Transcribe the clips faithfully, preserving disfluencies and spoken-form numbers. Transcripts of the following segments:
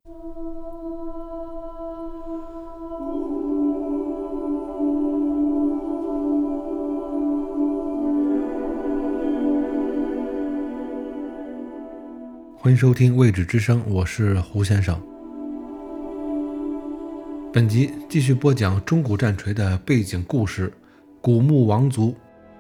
欢迎收听未知之声，我是胡先生。本集继续播讲中古战锤的背景故事古墓王族。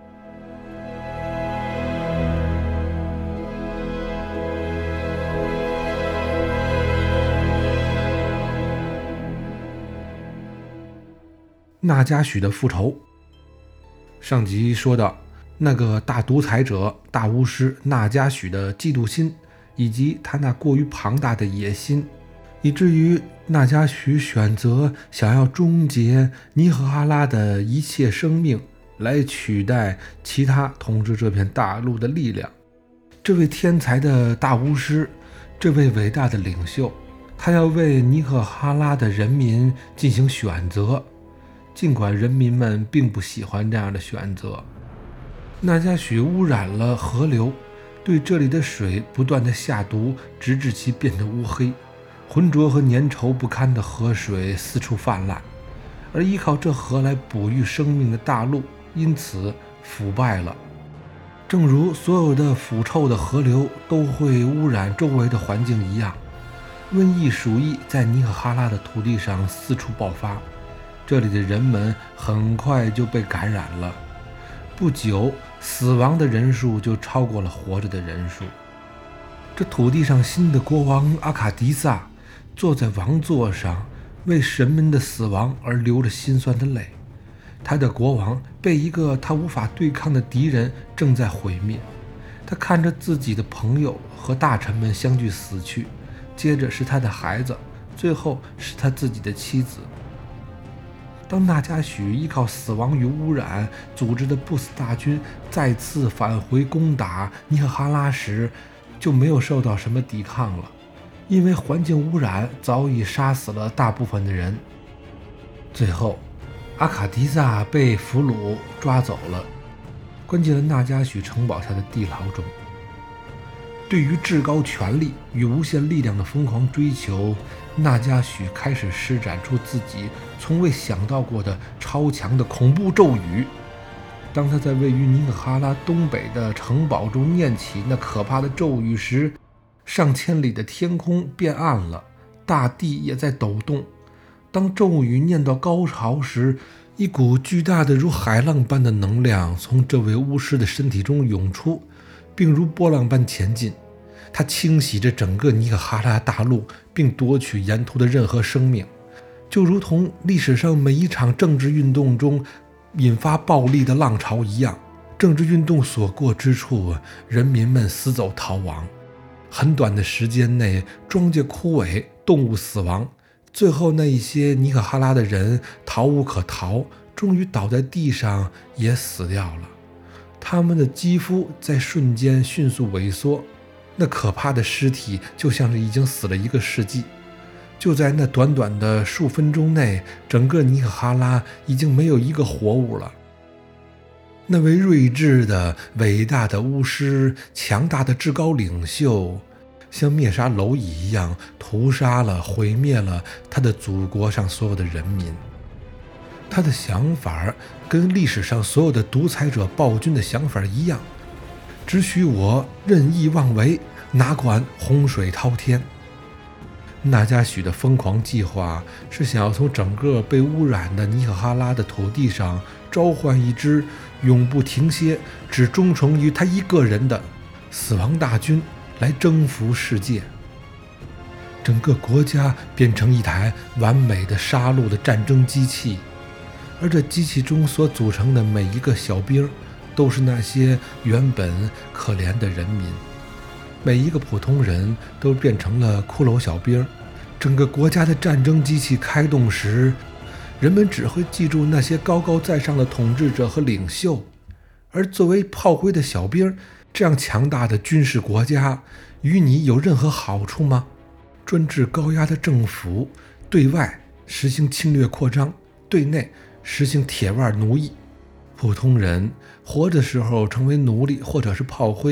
纳迦许的复仇。上集说到，那个大独裁者大巫师纳迦许的嫉妒心，以及他那过于庞大的野心，以至于纳迦许选择想要终结尼赫哈拉的一切生命，来取代其他统治这片大陆的力量。这位天才的大巫师，这位伟大的领袖，他要为尼赫哈拉的人民进行选择，尽管人民们并不喜欢这样的选择。纳迦许污染了河流，对这里的水不断地下毒，直至其变得乌黑，浑浊和粘稠不堪的河水四处泛滥，而依靠这河来哺育生命的大陆因此腐败了。正如所有的腐臭的河流都会污染周围的环境一样，瘟疫鼠疫在尼赫哈拉的土地上四处爆发，这里的人们很快就被感染了，不久死亡的人数就超过了活着的人数。这土地上新的国王阿卡迪萨坐在王座上，为神们的死亡而流着心酸的泪。他的国王被一个他无法对抗的敌人正在毁灭，他看着自己的朋友和大臣们相继死去，接着是他的孩子，最后是他自己的妻子。当纳迦许依靠死亡与污染组织的不死大军再次返回攻打尼赫哈拉时，就没有受到什么抵抗了，因为环境污染早已杀死了大部分的人。最后阿卡迪萨被俘虏抓走了，关进了纳迦许城堡下的地牢中。对于至高权力与无限力量的疯狂追求，纳迦许开始施展出自己从未想到过的超强的恐怖咒语。当他在位于尼赫哈拉东北的城堡中念起那可怕的咒语时，上千里的天空变暗了，大地也在抖动。当咒语念到高潮时，一股巨大的如海浪般的能量从这位巫师的身体中涌出，并如波浪般前进。它清洗着整个尼赫哈拉大陆，并夺取沿途的任何生命，就如同历史上每一场政治运动中引发暴力的浪潮一样。政治运动所过之处，人民们死走逃亡。很短的时间内，庄稼枯萎，动物死亡，最后那一些尼赫哈拉的人逃无可逃，终于倒在地上也死掉了。他们的肌肤在瞬间迅速萎缩，那可怕的尸体就像是已经死了一个世纪。就在那短短的数分钟内，整个尼赫哈拉已经没有一个活物了。那位睿智的伟大的巫师，强大的至高领袖，像灭杀蝼蚁一样屠杀了毁灭了他的祖国上所有的人民。他的想法跟历史上所有的独裁者暴君的想法一样，只许我任意妄为，哪管洪水滔天。纳迦许的疯狂计划是想要从整个被污染的尼赫哈拉的土地上召唤一支永不停歇只忠诚于他一个人的死亡大军来征服世界。整个国家变成一台完美的杀戮的战争机器，而这机器中所组成的每一个小兵都是那些原本可怜的人民。每一个普通人都变成了骷髅小兵。整个国家的战争机器开动时，人们只会记住那些高高在上的统治者和领袖，而作为炮灰的小兵，这样强大的军事国家与你有任何好处吗？专制高压的政府对外实行侵略扩张，对内实行铁腕奴役。普通人活的时候成为奴隶或者是炮灰，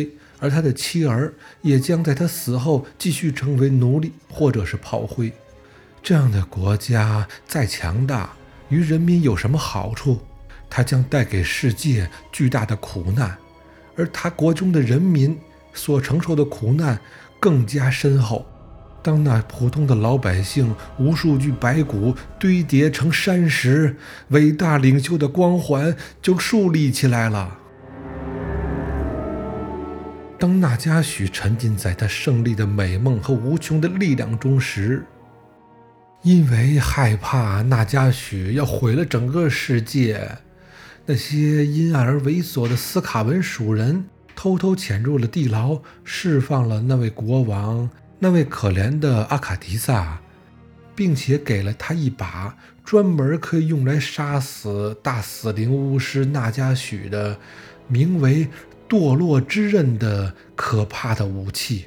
而他的妻儿也将在他死后继续成为奴隶或者是炮灰。这样的国家再强大，于人民有什么好处？它将带给世界巨大的苦难，而他国中的人民所承受的苦难更加深厚。当那普通的老百姓无数具白骨堆叠成山石，伟大领袖的光环就树立起来了。当那加许沉浸在他胜利的美梦和无穷的力量中时，因为害怕那加许要毁了整个世界，那些阴暗而猥琐的斯卡文属人偷偷潜入了地牢，释放了那位国王，那位可怜的阿卡迪萨，并且给了他一把专门可以用来杀死大死灵巫师那加许的名为堕落之刃的可怕的武器。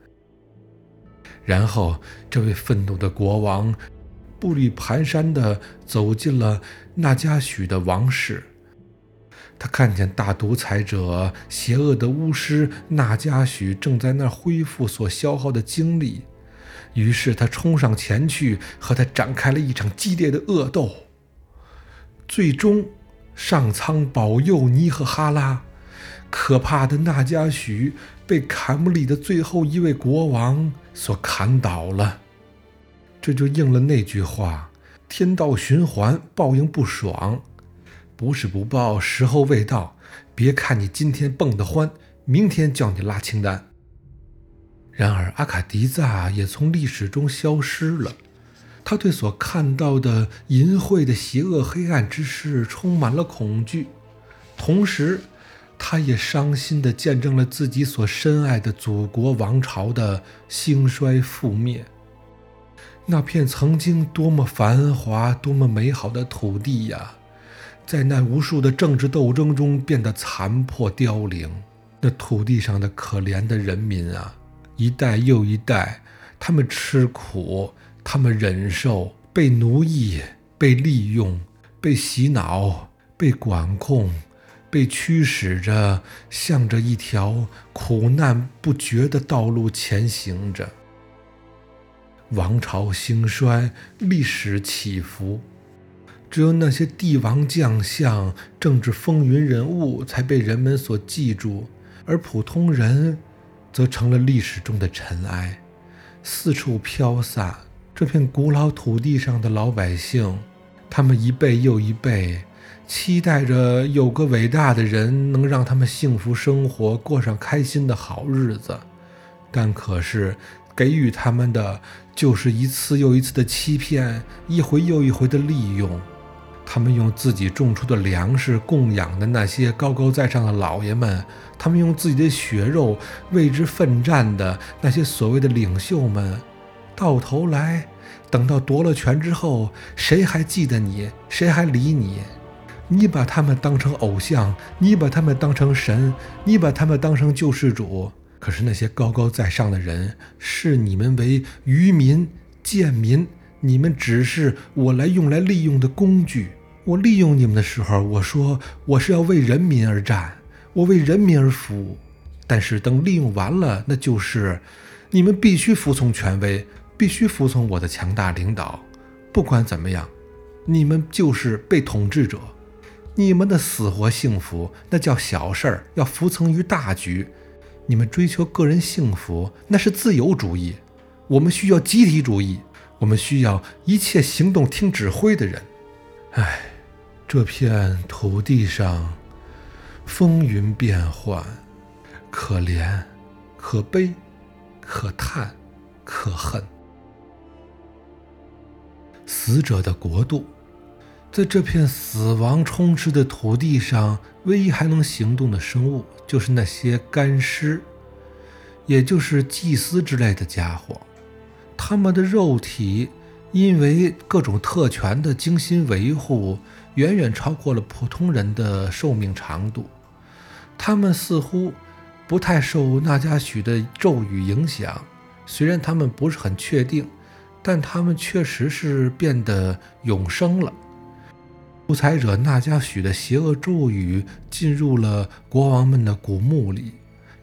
然后这位愤怒的国王步履蹒跚地走进了那加许的王室。他看见大独裁者邪恶的巫师那加许正在那儿恢复所消耗的精力，于是他冲上前去和他展开了一场激烈的恶斗。最终上苍保佑尼和哈拉，可怕的那加许被坎姆里的最后一位国王所砍倒了。这就应了那句话，天道循环，报应不爽，不是不报，时候未到。别看你今天蹦得欢，明天叫你拉清单。然而阿卡迪萨也从历史中消失了，他对所看到的淫秽的邪恶黑暗之事充满了恐惧，同时他也伤心地见证了自己所深爱的祖国王朝的兴衰覆灭。那片曾经多么繁华多么美好的土地呀，在那无数的政治斗争中变得残破凋零。那土地上的可怜的人民啊，一代又一代，他们吃苦，他们忍受，被奴役，被利用，被洗脑，被管控，被驱使着向着一条苦难不绝的道路前行着。王朝兴衰，历史起伏，只有那些帝王将相、政治风云人物才被人们所记住，而普通人则成了历史中的尘埃，四处飘散。这片古老土地上的老百姓，他们一辈又一辈期待着有个伟大的人能让他们幸福生活，过上开心的好日子，但可是给予他们的就是一次又一次的欺骗，一回又一回的利用。他们用自己种出的粮食供养的那些高高在上的老爷们，他们用自己的血肉为之奋战的那些所谓的领袖们，到头来等到夺了权之后，谁还记得你？谁还理你？你把他们当成偶像，你把他们当成神，你把他们当成救世主，可是那些高高在上的人视你们为愚民贱民，你们只是我来用来利用的工具。我利用你们的时候，我说我是要为人民而战，我为人民而服务。但是等利用完了，那就是你们必须服从权威，必须服从我的强大领导。不管怎么样，你们就是被统治者，你们的死活幸福那叫小事儿，要服从于大局。你们追求个人幸福，那是自由主义。我们需要集体主义，我们需要一切行动听指挥的人。唉，这片土地上风云变幻，可怜，可悲，可叹，可恨。死者的国度，在这片死亡充斥的土地上，唯一还能行动的生物就是那些干尸，也就是祭司之类的家伙。他们的肉体因为各种特权的精心维护，远远超过了普通人的寿命长度。他们似乎不太受那加许的咒语影响，虽然他们不是很确定，但他们确实是变得永生了。独裁者那加许的邪恶咒语进入了国王们的古墓里，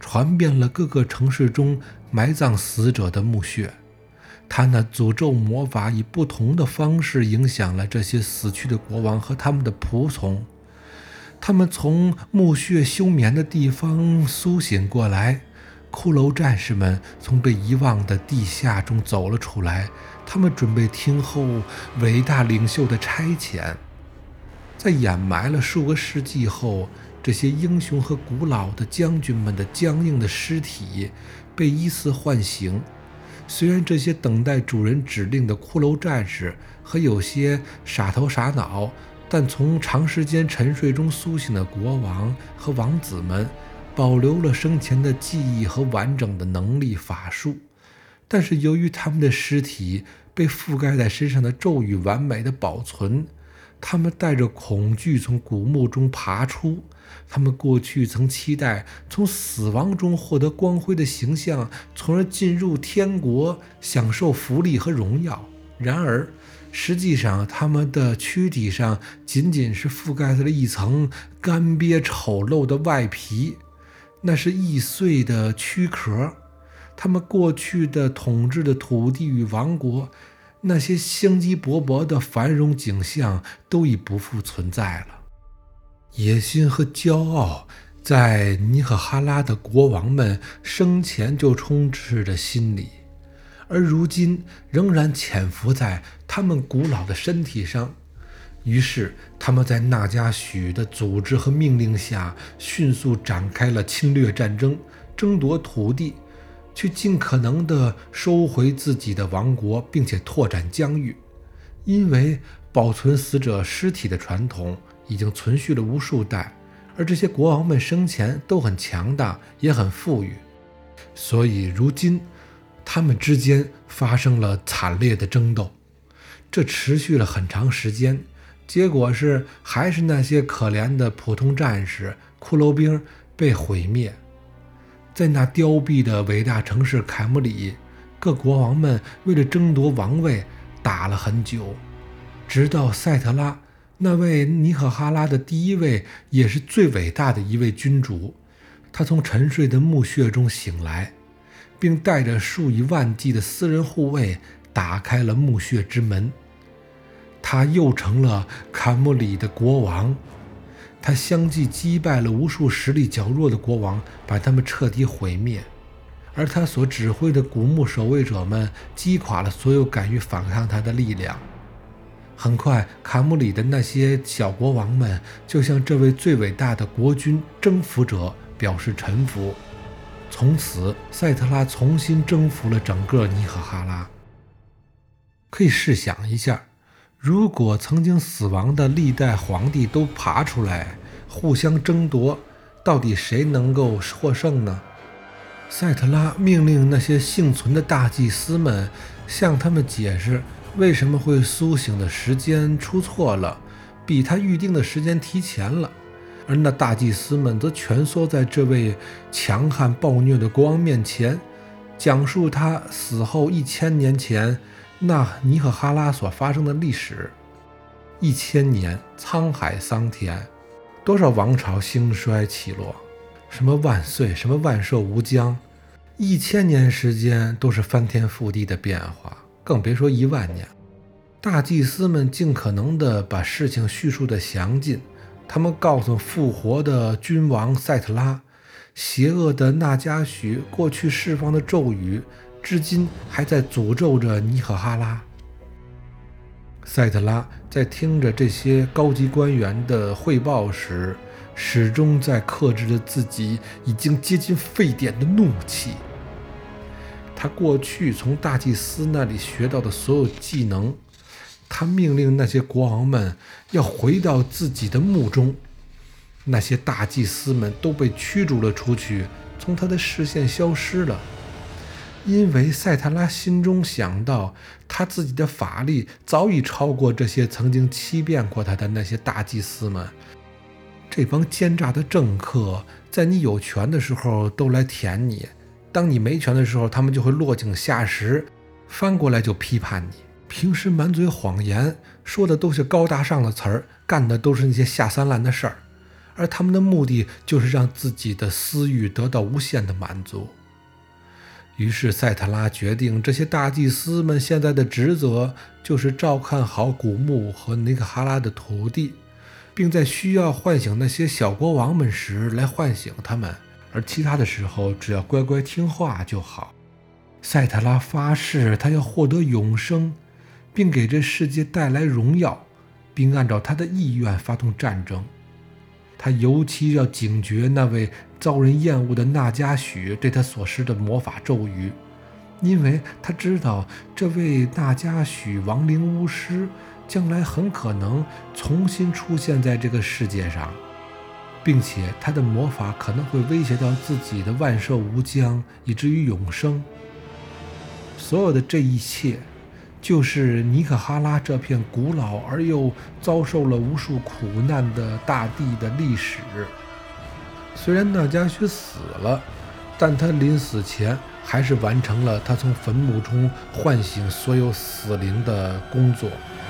传遍了各个城市中埋葬死者的墓穴。他那诅咒魔法以不同的方式影响了这些死去的国王和他们的仆从。他们从墓穴休眠的地方苏醒过来，骷髅战士们从被遗忘的地下中走了出来，他们准备听候伟大领袖的差遣。在掩埋了数个世纪后，这些英雄和古老的将军们的僵硬的尸体被依次唤醒。虽然这些等待主人指令的骷髅战士和有些傻头傻脑，但从长时间沉睡中苏醒的国王和王子们保留了生前的记忆和完整的能力法术，但是由于他们的尸体被覆盖在身上的咒语完美的保存，他们带着恐惧从古墓中爬出。他们过去曾期待从死亡中获得光辉的形象，从而进入天国享受福利和荣耀。然而实际上他们的躯体上仅仅是覆盖着了一层干瘪丑陋的外皮，那是易碎的躯壳。他们过去的统治的土地与王国，那些生机勃勃的繁荣景象都已不复存在了。野心和骄傲在尼可哈拉的国王们生前就充斥着心里，而如今仍然潜伏在他们古老的身体上。于是他们在纳加许的组织和命令下迅速展开了侵略战争，争夺土地，去尽可能地收回自己的王国，并且拓展疆域。因为保存死者尸体的传统已经存续了无数代，而这些国王们生前都很强大，也很富裕，所以如今他们之间发生了惨烈的争斗。这持续了很长时间，结果是还是那些可怜的普通战士骷髅兵被毁灭。在那凋敝的伟大城市凯姆里，各国王们为了争夺王位打了很久，直到赛特拉，那位尼可哈拉的第一位也是最伟大的一位君主，他从沉睡的墓穴中醒来，并带着数以万计的私人护卫打开了墓穴之门。他又成了坎姆里的国王，他相继击败了无数实力较弱的国王，把他们彻底毁灭。而他所指挥的古墓守卫者们击垮了所有敢于反抗他的力量。很快，坎姆里的那些小国王们就向这位最伟大的国君征服者表示臣服。从此，赛特拉重新征服了整个尼可哈拉。可以试想一下，如果曾经死亡的历代皇帝都爬出来互相争夺，到底谁能够获胜呢？赛特拉命令那些幸存的大祭司们向他们解释为什么会苏醒的时间出错了，比他预定的时间提前了。而那大祭司们则蜷缩在这位强悍暴虐的国王面前，讲述他死后一千年前那尼可哈拉所发生的历史。一千年沧海桑田，多少王朝兴衰起落，什么万岁，什么万寿无疆，一千年时间都是翻天覆地的变化，更别说一万年。大祭司们尽可能地把事情叙述得详尽，他们告诉复活的君王赛特拉，邪恶的纳加许过去释放的咒语至今还在诅咒着尼可哈拉。赛特拉在听着这些高级官员的汇报时，始终在克制着自己已经接近沸点的怒气。他过去从大祭司那里学到的所有技能，他命令那些国王们要回到自己的墓中。那些大祭司们都被驱逐了出去，从他的视线消失了。因为赛特拉心中想到，他自己的法力早已超过这些曾经欺骗过他的那些大祭司们。这帮奸诈的政客，在你有权的时候都来舔你，当你没权的时候，他们就会落井下石，翻过来就批判你。平时满嘴谎言，说的都是高大上的词儿，干的都是那些下三滥的事儿。 而他们的目的就是让自己的私欲得到无限的满足。于是赛特拉决定，这些大祭司们现在的职责就是照看好古墓和尼可哈拉的土地，并在需要唤醒那些小国王们时来唤醒他们，而其他的时候只要乖乖听话就好。赛特拉发誓他要获得永生，并给这世界带来荣耀，并按照他的意愿发动战争。他尤其要警觉那位遭人厌恶的纳迦许对他所施的魔法咒语，因为他知道这位纳迦许亡灵巫师将来很可能重新出现在这个世界上，并且他的魔法可能会威胁到自己的万寿无疆，以至于永生。所有的这一切就是尼可哈拉这片古老而又遭受了无数苦难的大地的历史。虽然纳迦许死了，但他临死前还是完成了他从坟墓中唤醒所有死灵的工作。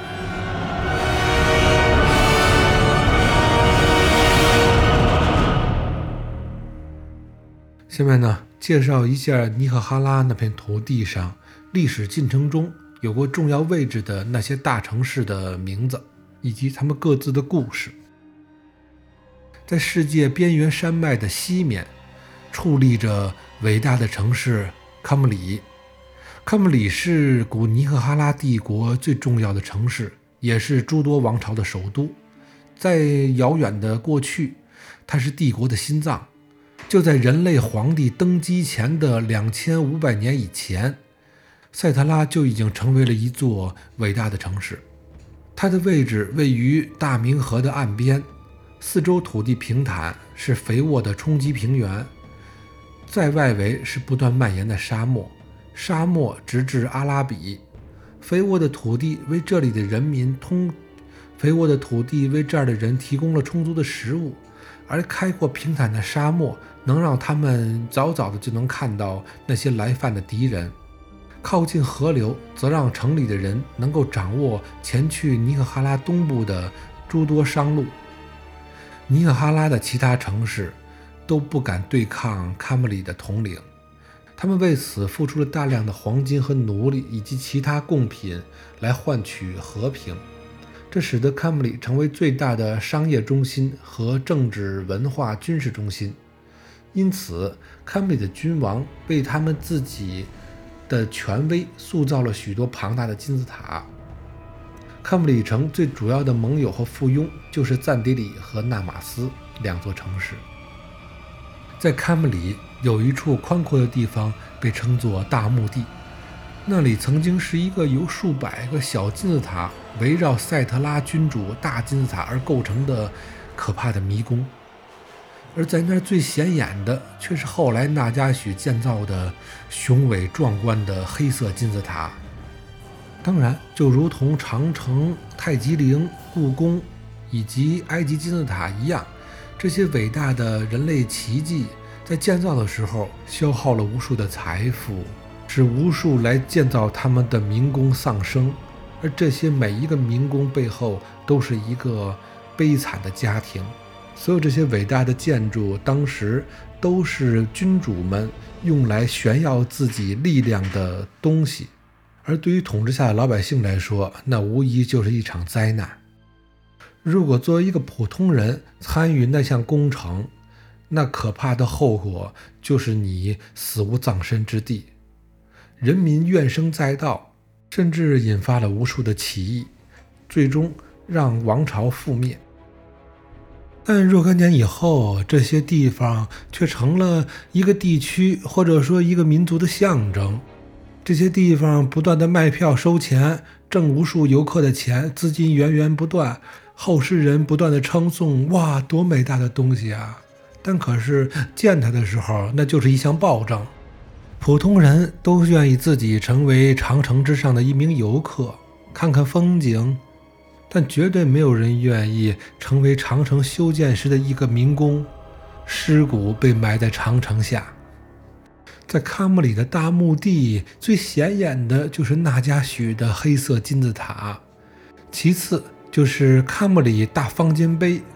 下面呢，介绍一下尼可哈拉那片土地上历史进程中有过重要位置的那些大城市的名字，以及他们各自的故事。在世界边缘山脉的西面，矗立着伟大的城市康姆里。康姆里是古尼可哈拉帝国最重要的城市，也是诸多王朝的首都。在遥远的过去，它是帝国的心脏。就在人类皇帝登基前的两千五百年以前，赛特拉就已经成为了一座伟大的城市。它的位置位于大明河的岸边，四周土地平坦，是肥沃的冲积平原，在外围是不断蔓延的沙漠，沙漠直至阿拉比。肥沃的土地为这里的人民通肥沃的土地为这儿的人提供了充足的食物，而开阔平坦的沙漠能让他们早早的就能看到那些来犯的敌人。靠近河流则让城里的人能够掌握前去尼可哈拉东部的诸多商路。尼可哈拉的其他城市都不敢对抗康姆里的统领，他们为此付出了大量的黄金和奴隶以及其他贡品来换取和平。这使得康姆里成为最大的商业中心和政治、文化、军事中心。因此，康姆里的君王为他们自己的权威塑造了许多庞大的金字塔。康姆里城最主要的盟友和附庸就是赞迪里和纳马斯两座城市。在康姆里有一处宽阔的地方被称作大墓地，那里曾经是一个由数百个小金字塔围绕赛特拉君主大金字塔而构成的可怕的迷宫。而在那儿最显眼的却是后来纳迦许建造的雄伟壮观的黑色金字塔。当然，就如同长城、太极陵、故宫以及埃及金字塔一样，这些伟大的人类奇迹在建造的时候消耗了无数的财富，使无数来建造他们的民工丧生，而这些每一个民工背后都是一个悲惨的家庭。所有这些伟大的建筑当时都是君主们用来炫耀自己力量的东西，而对于统治下的老百姓来说，那无疑就是一场灾难。如果作为一个普通人参与那项工程，那可怕的后果就是你死无葬身之地，人民怨声载道，甚至引发了无数的起义，最终让王朝覆灭。但若干年以后，这些地方却成了一个地区或者说一个民族的象征。这些地方不断的卖票收钱，挣无数游客的钱，资金源源不断，后世人不断的称颂，哇，多伟大的东西啊！但可是见它的时候，那就是一项暴政。普通人都愿意自己成为长城之上的一名游客，看看风景，但绝对没有人愿意成为长城修建时的一个民工，尸骨被埋在长城下。在康姆里的大墓地，最显眼的就是纳迦许的黑色金字塔，其次就是康姆里大方尖碑，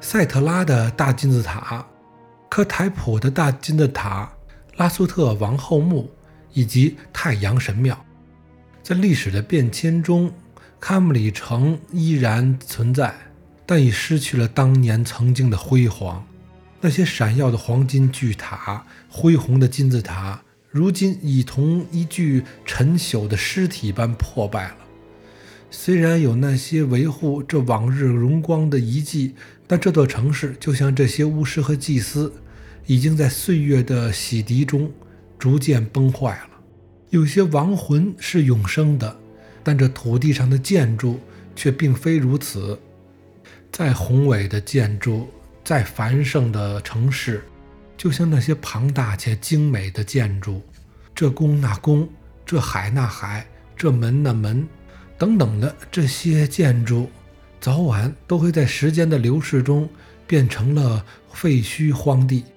塞特拉的大金字塔、科台普的大金字塔、拉苏特王后墓以及太阳神庙。在历史的变迁中，喀木里城依然存在，但已失去了当年曾经的辉煌。那些闪耀的黄金巨塔、恢宏的金字塔，如今已同一具陈朽的尸体般破败了。虽然有那些维护这往日荣光的遗迹，但这座城市就像这些巫师和祭司，已经在岁月的洗涤中逐渐崩坏了。有些亡魂是永生的，但这土地上的建筑却并非如此。再宏伟的建筑，再繁盛的城市，就像那些庞大且精美的建筑，这宫那宫，这海那海，这门那门等等的这些建筑，早晚都会在时间的流逝中变成了废墟荒地。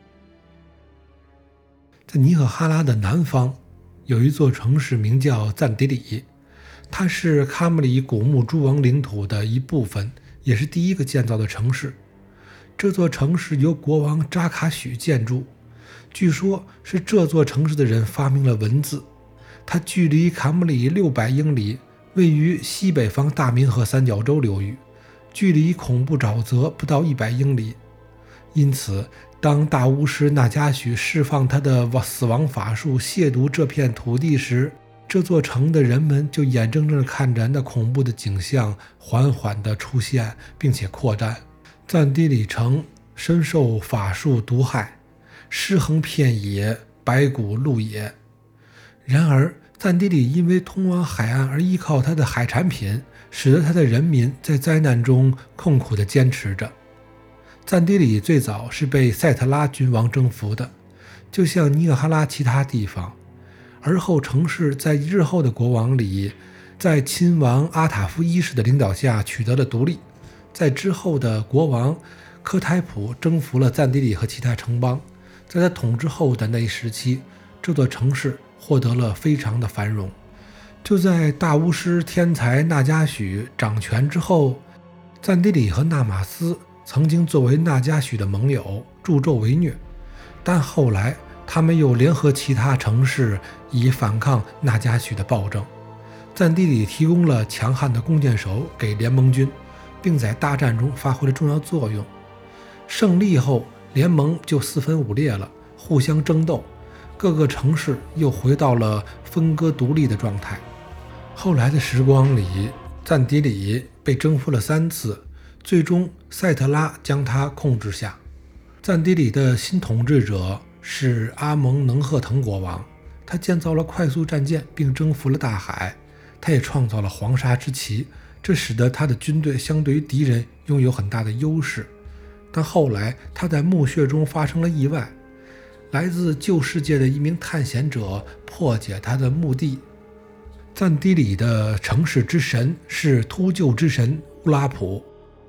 在尼可哈拉的南方，有一座城市名叫赞迪里，它是喀木里古墓诸王领土的一部分，也是第一个建造的城市。这座城市由国王扎卡许建筑，据说是这座城市的人发明了文字。它距离喀木里六百英里，位于西北方大明河三角洲流域，距离恐怖沼泽不到一百英里。因此，当大巫师纳加许释放他的死亡法术亵渎这片土地时，这座城的人们就眼睁睁地看着那恐怖的景象缓缓地出现并且扩展。赞迪里城深受法术毒害，尸横遍野，白骨露野。然而赞迪里因为通往海岸而依靠它的海产品，使得它的人民在灾难中痛苦地坚持着。赞迪里最早是被塞特拉君王征服的，就像尼可哈拉其他地方。而后城市在日后的国王里，在亲王阿塔夫一世的领导下取得了独立。在之后的国王科台普征服了赞迪里和其他城邦，在他统治后的那一时期，这座城市获得了非常的繁荣。就在大巫师天才纳加许掌权之后，赞迪里和纳马斯曾经作为纳加许的盟友助纣为虐，但后来他们又联合其他城市以反抗纳加许的暴政。赞迪里提供了强悍的弓箭手给联盟军，并在大战中发挥了重要作用。胜利后，联盟就四分五裂了，互相争斗，各个城市又回到了分割独立的状态。后来的时光里，赞迪里被征服了三次，最终塞特拉将它控制下。赞迪里的新统治者是阿蒙能赫腾国王，他建造了快速战舰并征服了大海，他也创造了黄沙之旗，这使得他的军队相对于敌人拥有很大的优势。但后来他在墓穴中发生了意外，来自旧世界的一名探险者破解他的墓地。赞迪里的城市之神是秃鹫之神乌拉普。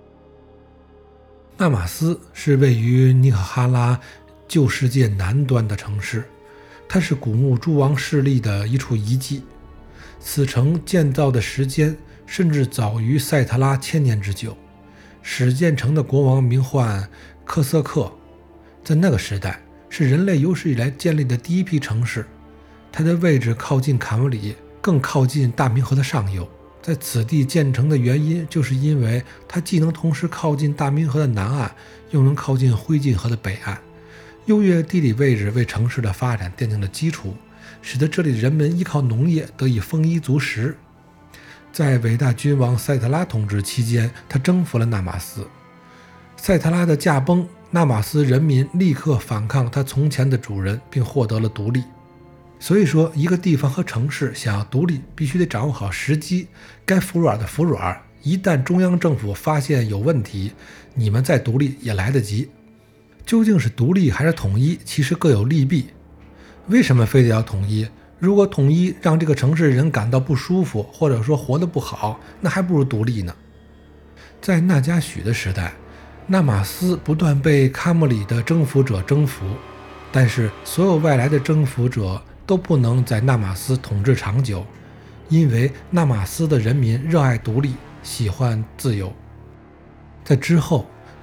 纳马斯是位于尼可哈拉旧世界南端的城市，它是古墓诸王势力的一处遗迹。此城建造的时间甚至早于塞特拉千年之久。始建城的国王名唤科瑟克，在那个时代是人类有史以来建立的第一批城市。它的位置靠近喀木里，更靠近大明河的上游。在此地建成的原因，就是因为它既能同时靠近大明河的南岸，又能靠近灰烬河的北岸。优越地理位置为城市的发展奠定了基础，使得这里的人们依靠农业得以丰衣足食。在伟大君王塞特拉统治期间，他征服了纳马斯。塞特拉的驾崩，纳马斯人民立刻反抗他从前的主人，并获得了独立。所以说，一个地方和城市想要独立，必须得掌握好时机，该服软的服软。一旦中央政府发现有问题，你们再独立也来得及。究竟是独立还是统一，其实各有利弊。为什么非得要统一？如果统一让这个城市人感到不舒服，或者说活得不好，那还不如独立呢。在纳加许的时代，纳马斯不断被喀木里的征服者征服，但是所有外来的征服者都不能在纳马斯统治长久，因为纳马斯的人民热爱独立，喜欢自由。在之后，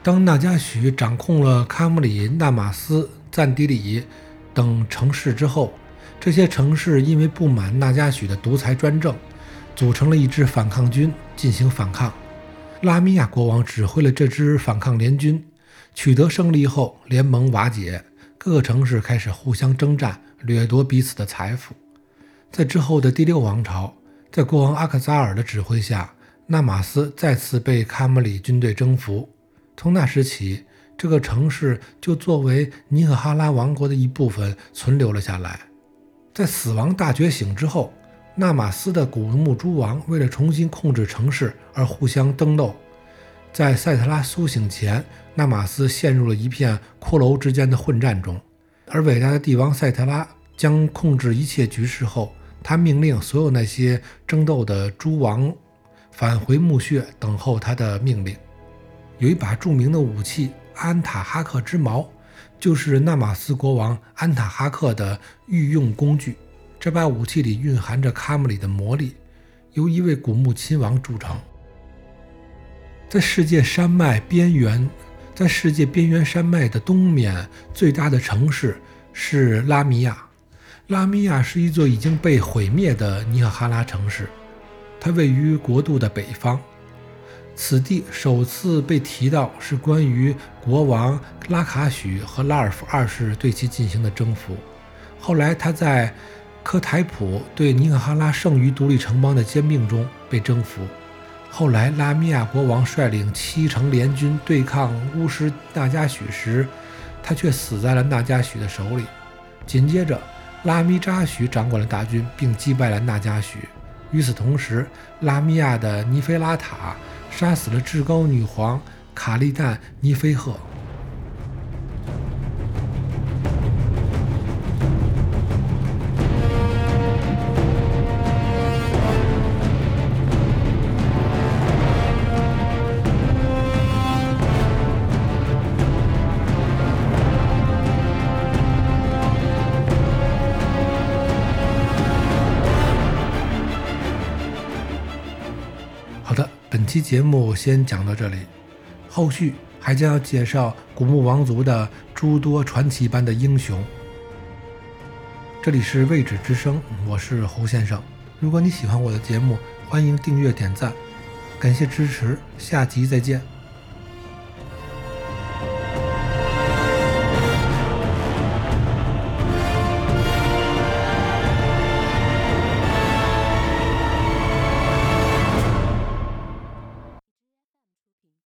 当纳加许掌控了喀姆里、纳马斯、赞迪里等城市之后，这些城市因为不满纳加许的独裁专政，组成了一支反抗军进行反抗。拉米亚国王指挥了这支反抗联军，取得胜利后，联盟瓦解，各个城市开始互相征战，掠夺彼此的财富。在之后的第六王朝，在国王阿克扎尔的指挥下，纳马斯再次被喀姆里军队征服。从那时起，这个城市就作为尼赫哈拉王国的一部分存留了下来。在死亡大觉醒之后，纳马斯的古木诸王为了重新控制城市而互相争斗。在塞特拉苏醒前，纳马斯陷入了一片骷髅之间的混战中，而伟大的帝王塞特拉将控制一切局势后，他命令所有那些争斗的诸王返回墓穴等候他的命令。有一把著名的武器安塔哈克之矛，就是纳马斯国王安塔哈克的御用工具。这把武器里蕴含着喀姆里的魔力，由一位古木亲王铸成。在世界山脉边缘，在世界边缘山脉的东面，最大的城市是拉米亚。拉米亚是一座已经被毁灭的尼赫哈拉城市，它位于国度的北方。此地首次被提到是关于国王拉卡许和拉尔夫二世对其进行的征服。后来他在科台普对尼赫哈拉剩余独立城邦的兼并中被征服。后来拉米亚国王率领七城联军对抗巫师纳加许时，他却死在了纳加许的手里。紧接着拉米扎许掌管了大军，并击败了纳加许。与此同时，拉米亚的尼菲拉塔杀死了至高女皇卡利旦尼菲赫。好的，本期节目先讲到这里，后续还将要介绍古木王族的诸多传奇般的英雄。这里是未知之声，我是侯先生。如果你喜欢我的节目，欢迎订阅点赞，感谢支持，下集再见。